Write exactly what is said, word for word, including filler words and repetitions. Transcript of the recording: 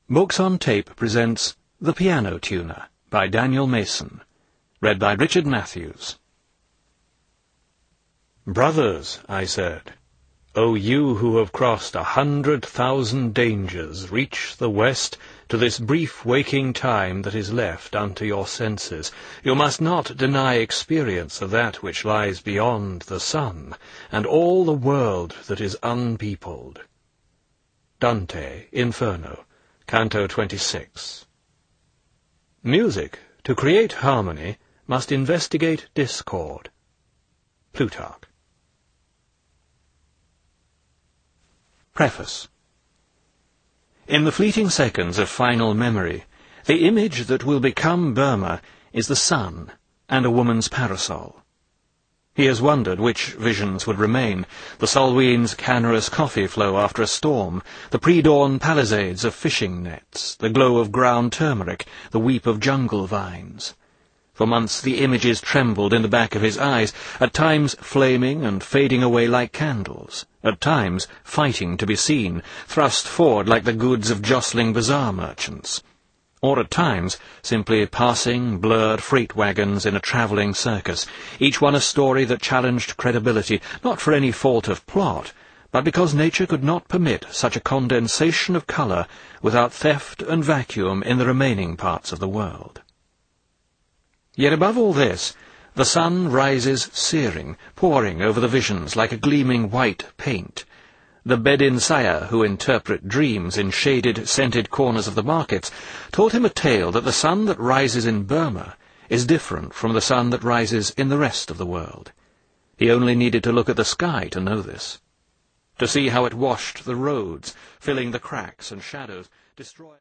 Books on Tape presents The Piano Tuner by Daniel Mason, read by Richard Matthews. "Brothers," I said, "O you who have crossed a hundred thousand dangers, reach the west, to this brief waking time that is left unto your senses, you must not deny experience of that which lies beyond the sun, and all the world that is unpeopled." Dante, Inferno, Canto twenty-six. Music, to create harmony, must investigate discord. Plutarch. Preface. In the fleeting seconds of final memory, the image that will become Burma is the sun and a woman's parasol. He has wondered which visions would remain: the Solween's canorous coffee flow after a storm, the pre-dawn palisades of fishing nets, the glow of ground turmeric, the weep of jungle vines. For months the images trembled in the back of his eyes, at times flaming and fading away like candles, at times fighting to be seen, thrust forward like the goods of jostling bazaar merchants, or at times simply passing blurred freight wagons in a travelling circus, each one a story that challenged credibility, not for any fault of plot, but because nature could not permit such a condensation of colour without theft and vacuum in the remaining parts of the world. Yet above all this, the sun rises searing, pouring over the visions like a gleaming white paint. The Bedin Saya, who interpret dreams in shaded, scented corners of the markets, told him a tale that the sun that rises in Burma is different from the sun that rises in the rest of the world. He only needed to look at the sky to know this, to see how it washed the roads, filling the cracks and shadows, destroying